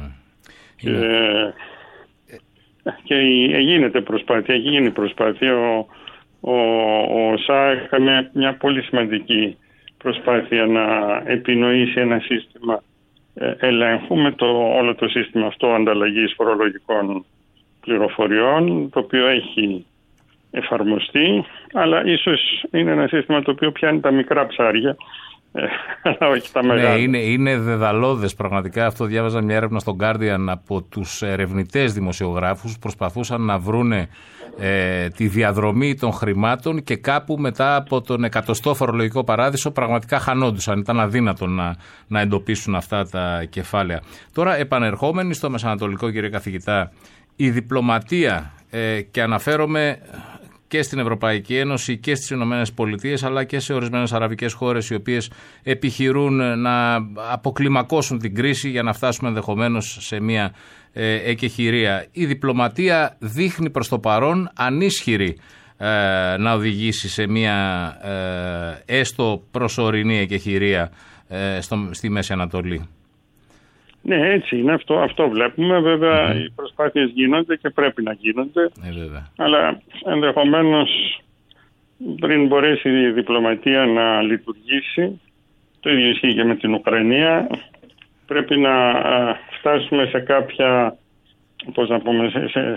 Και γίνεται προσπάθεια, έχει γίνει προσπάθεια. Ο ΩΣΑ έκανε μια πολύ σημαντική προσπάθεια να επινοήσει ένα σύστημα ελέγχου με όλο το σύστημα αυτό ανταλλαγής φορολογικών πληροφοριών, το οποίο έχει εφαρμοστεί, αλλά ίσως είναι ένα σύστημα το οποίο πιάνει τα μικρά ψάρια, αλλά όχι τα μεγάλα. Ναι, είναι δεδαλώδες πραγματικά. Αυτό διάβαζα μια έρευνα στον Guardian από τους ερευνητές δημοσιογράφους. Προσπαθούσαν να βρούνε τη διαδρομή των χρημάτων και κάπου μετά από τον 100ο φορολογικό παράδεισο πραγματικά χανόντουσαν. Ήταν αδύνατο να εντοπίσουν αυτά τα κεφάλαια. Τώρα, επανερχόμενοι στο Μεσανατολικό, κύριε καθηγητά, η διπλωματία, και αναφέρομαι και στην Ευρωπαϊκή Ένωση και στις Ηνωμένες Πολιτείες, αλλά και σε ορισμένες αραβικές χώρες οι οποίες επιχειρούν να αποκλιμακώσουν την κρίση για να φτάσουμε ενδεχομένως σε μια εκεχηρία. Η διπλωματία δείχνει προς το παρόν ανίσχυρη να οδηγήσει σε μια έστω προσωρινή εκεχηρία στη Μέση Ανατολή. Ναι, έτσι είναι. Αυτό βλέπουμε. Βέβαια, οι προσπάθειες γίνονται και πρέπει να γίνονται. Αλλά ενδεχομένως πριν μπορέσει η διπλωματία να λειτουργήσει, το ίδιο ισχύει και με την Ουκρανία, πρέπει να φτάσουμε σε κάποια, πώς να πούμε,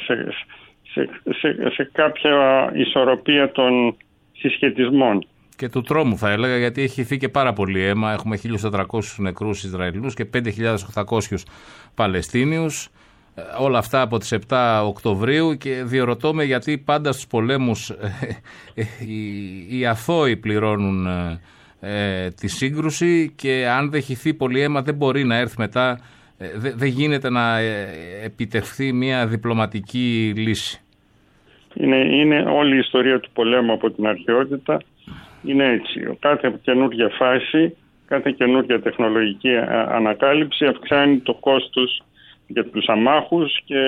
σε κάποια ισορροπία των συσχετισμών. Και του τρόμου θα έλεγα, γιατί έχει χυθεί και πάρα πολύ αίμα. Έχουμε 1.400 νεκρούς Ισραηλινούς και 5.800 Παλαιστίνιους. όλα αυτά από τις 7 Οκτωβρίου και διερωτώ με γιατί πάντα στους πολέμους οι αθώοι πληρώνουν τη σύγκρουση και αν δεν χυθεί πολύ αίμα δεν μπορεί να έρθει μετά, δεν γίνεται να επιτευχθεί μια διπλωματική λύση. Είναι όλη η ιστορία του πολέμου από την αρχαιότητα είναι έτσι. Κάθε καινούργια φάση, κάθε καινούργια τεχνολογική ανακάλυψη αυξάνει το κόστος για τους αμάχους και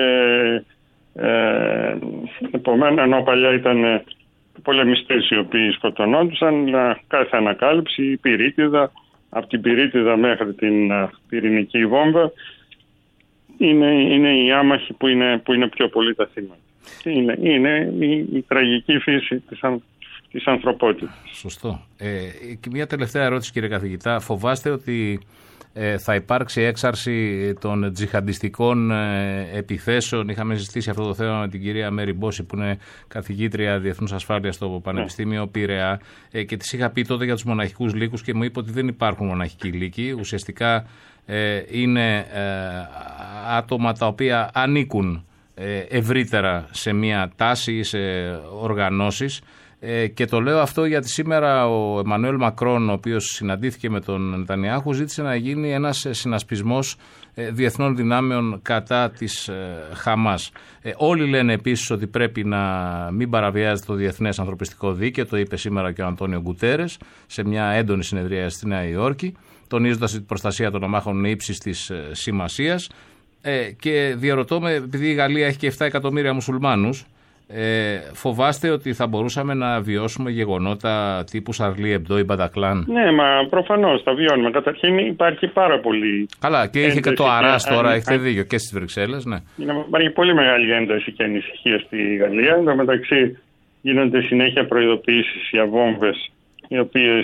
επομένως, ενώ παλιά ήταν πολεμιστές οι οποίοι σκοτωνόντουσαν, κάθε ανακάλυψη, η πυρίτιδα, από την πυρίτιδα μέχρι την πυρηνική βόμβα, είναι οι άμαχοι που είναι πιο πολύ τα θύματα. Είναι η τραγική φύση της ανθρωπότητας. Σωστό. Και μια τελευταία ερώτηση, κύριε καθηγητά. Φοβάστε ότι θα υπάρξει έξαρση των τζιχαντιστικών επιθέσεων? Είχαμε συζητήσει αυτό το θέμα με την κυρία Μέρη Μπόση, που είναι καθηγήτρια διεθνούς ασφάλειας στο Πανεπιστήμιο Πειραιά, και της είχα πει τότε για τους μοναχικούς λύκους και μου είπε ότι δεν υπάρχουν μοναχικοί λύκοι. Ουσιαστικά είναι άτομα τα οποία ανήκουν ευρύτερα σε μια τάση ή σε οργανώσεις. Και το λέω αυτό γιατί σήμερα ο Εμμανουέλ Μακρόν, ο οποίος συναντήθηκε με τον Νετανιάχου, ζήτησε να γίνει ένας συνασπισμός διεθνών δυνάμεων κατά της Χαμάς. Όλοι λένε επίσης ότι πρέπει να μην παραβιάζεται το διεθνές ανθρωπιστικό δίκαιο, το είπε σήμερα και ο Αντώνιο Γκουτέρες σε μια έντονη συνεδρία στη Νέα Υόρκη, τονίζοντας ότι η προστασία των αμάχων είναι ύψης της σημασίας. Και διαρωτώ με, επειδή η Γαλλία έχει και 7 εκατομμύρια μουσουλμάνους, φοβάστε ότι θα μπορούσαμε να βιώσουμε γεγονότα τύπου Σαρλί Εμπντό ή Μπατακλάν? Ναι, μα προφανώς τα βιώνουμε. Καταρχήν υπάρχει πάρα πολύ. Καλά, και είχε και το Αράς τώρα, έχετε δίκιο, και στις Βρυξέλλες, ναι. Υπάρχει πολύ μεγάλη ένταση και ανησυχία στη Γαλλία. Εν τω μεταξύ γίνονται συνέχεια προειδοποιήσεις για βόμβες, οι οποίες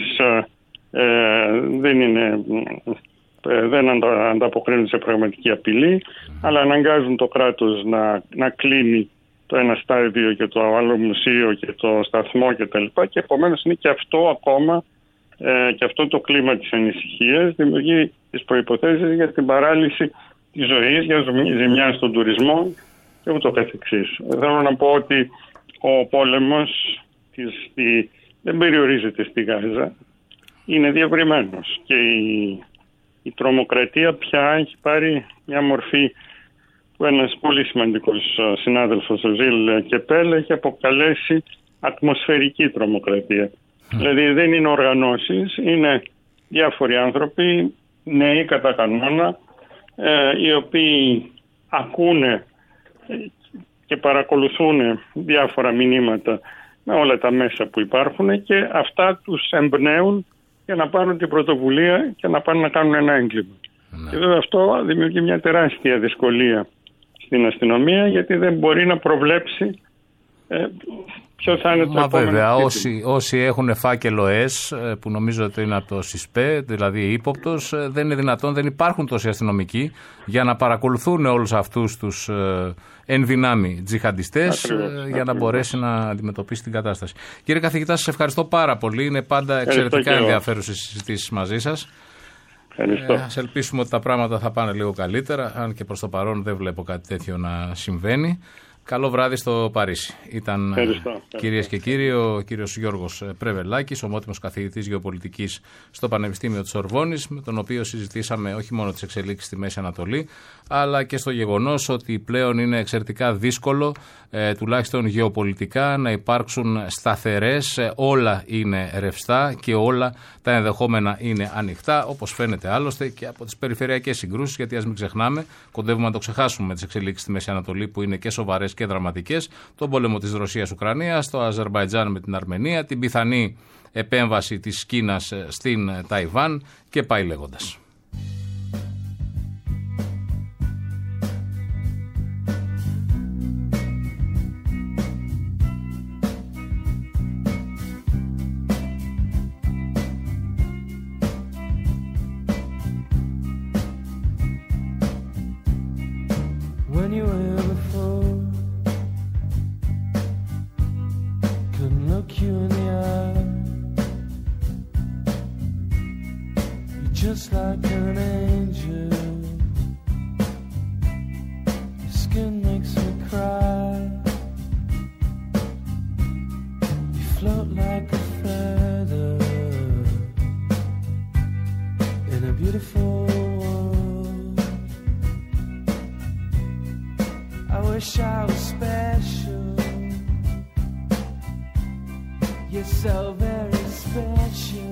δεν ανταποκρίνονται σε πραγματική απειλή, αλλά αναγκάζουν το κράτος να κλείνει το ένα στάδιο και το άλλο μουσείο και το σταθμό κτλ. Και επομένως είναι και αυτό ακόμα, και αυτό το κλίμα της ανησυχίας δημιουργεί τις προϋποθέσεις για την παράλυση της ζωής, για ζημιά στον τουρισμό και ούτω καθεξής. Θέλω να πω ότι ο πόλεμος δεν περιορίζεται στη Γάζα, είναι διευρυμένος και η τρομοκρατία πια έχει πάρει μια μορφή που ένας πολύ σημαντικός συνάδελφος, ο Ζιλ Κεπέλ, έχει αποκαλέσει ατμοσφαιρική τρομοκρατία. Δηλαδή δεν είναι οργανώσεις, είναι διάφοροι άνθρωποι, νέοι κατά κανόνα, οι οποίοι ακούνε και παρακολουθούν διάφορα μηνύματα με όλα τα μέσα που υπάρχουν και αυτά τους εμπνέουν για να πάρουν την πρωτοβουλία και να πάνε να κάνουν ένα έγκλημα. Ναι. Και βέβαια αυτό δημιουργεί μια τεράστια δυσκολία στην αστυνομία, γιατί δεν μπορεί να προβλέψει ποιο θα είναι το επόμενο. Βέβαια, όσοι έχουν φάκελο S, που νομίζω ότι είναι από το ΣΥΣΠΕ, δηλαδή ύποπτος, δεν είναι δυνατόν, δεν υπάρχουν τόσοι αστυνομικοί για να παρακολουθούν όλους αυτούς τους ενδυνάμει τζιχαντιστές για να μπορέσει να αντιμετωπίσει την κατάσταση. Κύριε καθηγητά, σας ευχαριστώ πάρα πολύ. Είναι πάντα εξαιρετικά ενδιαφέρουσες οι συζητήσεις μαζί σας. Ας ελπίσουμε ότι τα πράγματα θα πάνε λίγο καλύτερα, αν και προς το παρόν δεν βλέπω κάτι τέτοιο να συμβαίνει. Καλό βράδυ στο Παρίσι. Ήταν, κυρίες και κύριοι, ο κύριος Γιώργος Πρεβελάκης, ομότιμος καθηγητής γεωπολιτικής στο Πανεπιστήμιο της Σορβόνης, με τον οποίο συζητήσαμε όχι μόνο τις εξελίξεις στη Μέση Ανατολή, αλλά και στο γεγονός ότι πλέον είναι εξαιρετικά δύσκολο, τουλάχιστον γεωπολιτικά, να υπάρξουν σταθερές, όλα είναι ρευστά και όλα τα ενδεχόμενα είναι ανοιχτά, όπως φαίνεται άλλωστε και από τις περιφερειακές συγκρούσεις, γιατί ας μην ξεχνάμε, κοντεύουμε να το ξεχάσουμε με τις εξελίξεις στη Μέση Ανατολή που είναι και σοβαρές και δραματικές, τον πόλεμο της Ρωσίας-Ουκρανίας, το Αζερμπαϊτζάν με την Αρμενία, την πιθανή επέμβαση της Κίνας στην Ταϊβάν και πάει λέγοντας. Just like an angel, the skin makes me cry. You float like a feather in a beautiful world. I wish I was special. You're so very special.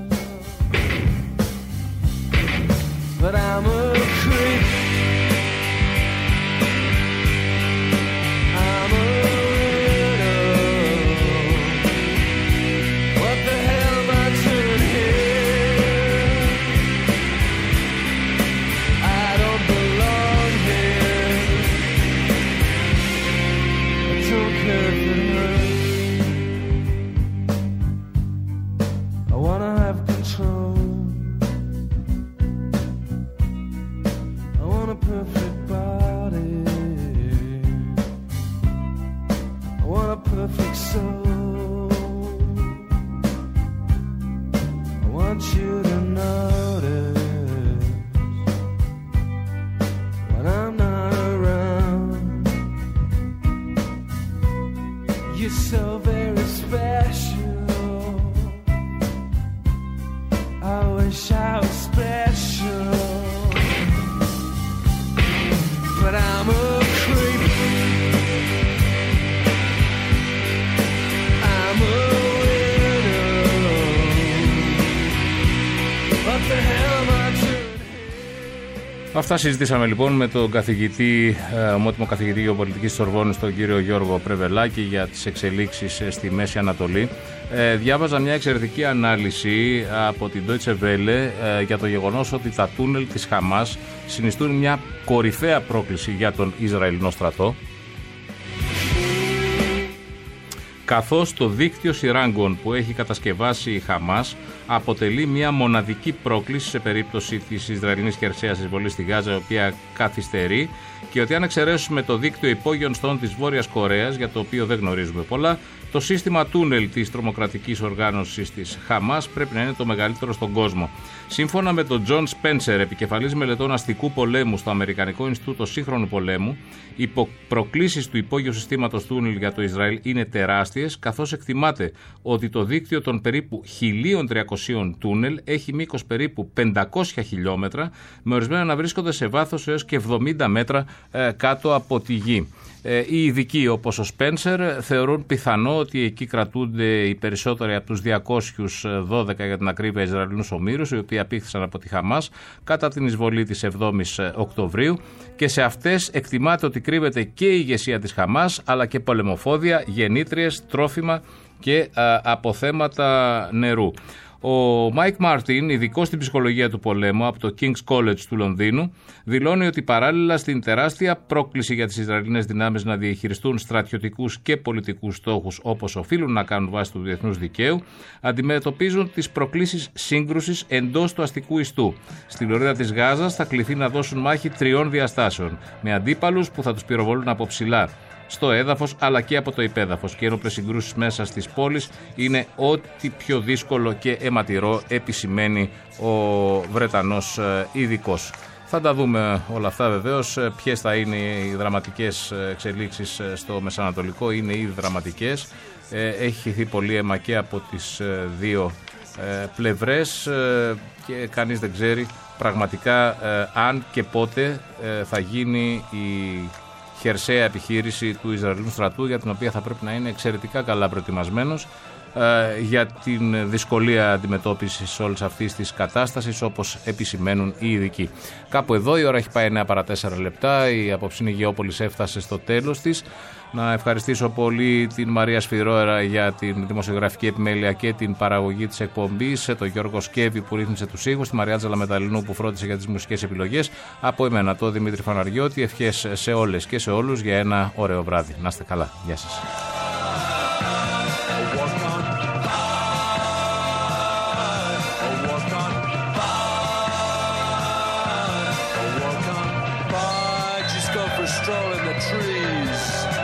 But I'm a creep. I'm a widow. What the hell am I doing here? I don't belong here. I don't care if it hurts. I wanna have control. I want a perfect body. I want a perfect soul. I want you to notice when I'm not around. You're so very special. I wish I was special. But I'm a creep. I'm a widow. What the hell am I doing here? Αυτά συζητήσαμε λοιπόν με τον καθηγητή, ομότιμο καθηγητή γεωπολιτικής της Σορβόνης, τον κύριο Γιώργο Πρεβελάκη, για τις εξελίξεις στη Μέση Ανατολή. Διάβαζα μια εξαιρετική ανάλυση από την Deutsche Welle για το γεγονός ότι τα τούνελ της Χαμάς συνιστούν μια κορυφαία πρόκληση για τον Ισραηλινό στρατό, καθώς το δίκτυο σειράγκων που έχει κατασκευάσει η Χαμάς αποτελεί μια μοναδική πρόκληση σε περίπτωση της Ισραηλινής χερσαίας εισβολής στη Γάζα, η οποία καθυστερεί, και ότι αν εξαιρέσουμε το δίκτυο υπόγειων στών της Βόρειας Κορέας, για το οποίο δεν γνωρίζουμε πολλά, το σύστημα τούνελ της τρομοκρατικής οργάνωσης της Χαμάς πρέπει να είναι το μεγαλύτερο στον κόσμο. Σύμφωνα με τον Τζον Σπένσερ, επικεφαλής μελετών αστικού πολέμου στο Αμερικανικό Ινστιτούτο Σύγχρονου Πολέμου, οι προκλήσεις του υπόγειου συστήματος τούνελ για το Ισραήλ είναι τεράστιες, καθώς εκτιμάται ότι το δίκτυο των περίπου 1.300 τούνελ έχει μήκος περίπου 500 χιλιόμετρα, με ορισμένα να βρίσκονται σε βάθος έως και 70 μέτρα κάτω από τη γη. Οι ειδικοί, όπως ο Σπένσερ, θεωρούν πιθανό ότι εκεί κρατούνται οι περισσότεροι από τους 212 για την ακρίβεια Ισραηλινούς ομήρους, οι οποίοι απήχθησαν από τη Χαμάς κατά την εισβολή της 7ης Οκτωβρίου, και σε αυτές εκτιμάται ότι κρύβεται και η ηγεσία της Χαμάς, αλλά και πολεμοφόδια, γεννήτριες, τρόφιμα και αποθέματα νερού. Ο Μάικ Μάρτιν, ειδικός στην ψυχολογία του πολέμου από το King's College του Λονδίνου, δηλώνει ότι παράλληλα στην τεράστια πρόκληση για τις Ισραηλινές δυνάμεις να διαχειριστούν στρατιωτικούς και πολιτικούς στόχους όπως οφείλουν να κάνουν βάσει του διεθνούς δικαίου, αντιμετωπίζουν τις προκλήσεις σύγκρουσης εντός του αστικού ιστού. Στη λωρίδα της Γάζας θα κληθεί να δώσουν μάχη 3 διαστάσεων, με αντίπαλους που θα τους πυροβολούν από ψηλά στο έδαφος αλλά και από το υπέδαφος, και ένοπλες συγκρούσεις μέσα στις πόλεις είναι ό,τι πιο δύσκολο και αιματηρό, επισημαίνει ο Βρετανός ειδικός. Θα τα δούμε όλα αυτά βεβαίως, ποιες θα είναι οι δραματικές εξελίξεις στο Μεσανατολικό. Είναι ήδη δραματικές, έχει χυθεί πολύ αίμα και από τις δύο πλευρές και κανείς δεν ξέρει πραγματικά αν και πότε θα γίνει η χερσαία επιχείρηση του Ισραηλινού στρατού, για την οποία θα πρέπει να είναι εξαιρετικά καλά προετοιμασμένος για την δυσκολία αντιμετώπισης όλης αυτής της κατάστασης, όπως επισημαίνουν οι ειδικοί. Κάπου εδώ η ώρα έχει πάει 9 παρά 4 λεπτά. Η απόψινή Γεώπολης έφτασε στο τέλος της. Να ευχαριστήσω πολύ την Μαρία Σφυρόερα για την δημοσιογραφική επιμέλεια και την παραγωγή της εκπομπής, τον Γιώργο Σκέβη που ρύθμισε τους ήχους, τη Μαριάτζα Λαμεταλινού που φρόντισε για τις μουσικές επιλογές. Από εμένα, τον Δημήτρη Φαναριώτη, ευχές σε όλες και σε όλους για ένα ωραίο βράδυ. Να είστε καλά. Γεια σας. Stroll in the trees.